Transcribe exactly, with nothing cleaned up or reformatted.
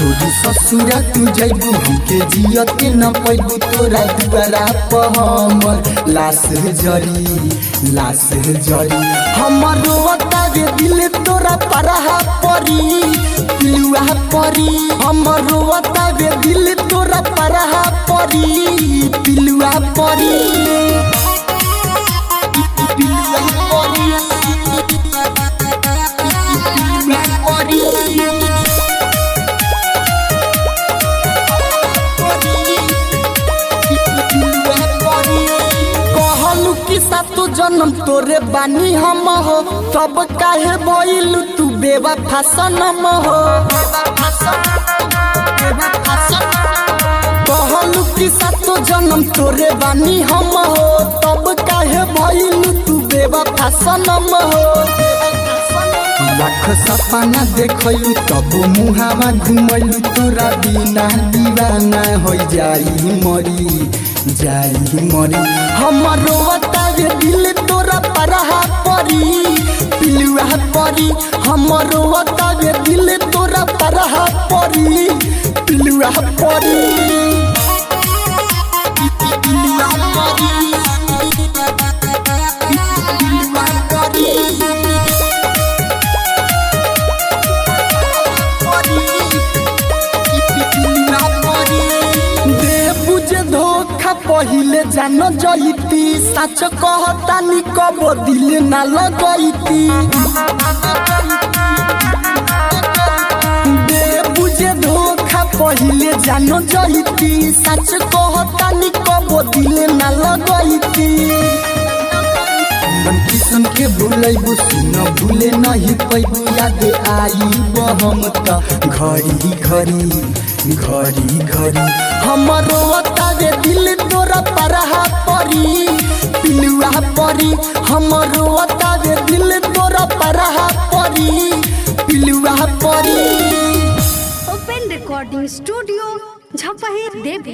छोरी ससुरा तू जैबू हमके जियते न पैबू तोरा दुआरा पर हमर लाश जरी लाश जरी हमर रोता रे दिल तोरा परहा परी पिलुआ परी हमर रोता रे दिल तोरा परहा परी पिलुआ परी पिलुआ परी कहलू कि सातो जन्म तोरे बानी हम हो तब काहे बोइलू तू बेवफा सनम हो कहलू कि सातो जन्म तोरे बानी हम हो तब काहे बोइलू तू बेवफा सनम हो लाख सपना देखलू तब मुहावा घुमलू तोरा बिना दीवाना हो जाई मरी जाई मरी हमर रोता रे दिल तोरा परहा परी पिलुआ परी हमर रोता रे दिल तोरा परहा परी पिलुआ परी पिलुआ परी पिलुआ परी पहिले जान जईती सच कहतानी कब दिल ना लगईती दे बुझे धोखा पहिले जान जईती सच कहतानी कब दिल ना लगईती मन किसन के भूलैबू सुन भूले नहीं पैबू याद आई हम त घड़ी घड़ी घड़ी घड़ी हमर रोता रे दिल तोरा परहा परी पिलुआ परी हमर रोता रे दिल तोरा परहा परी पिलुआ परी। ओपन रिकॉर्डिंग स्टूडियो झपही देवी।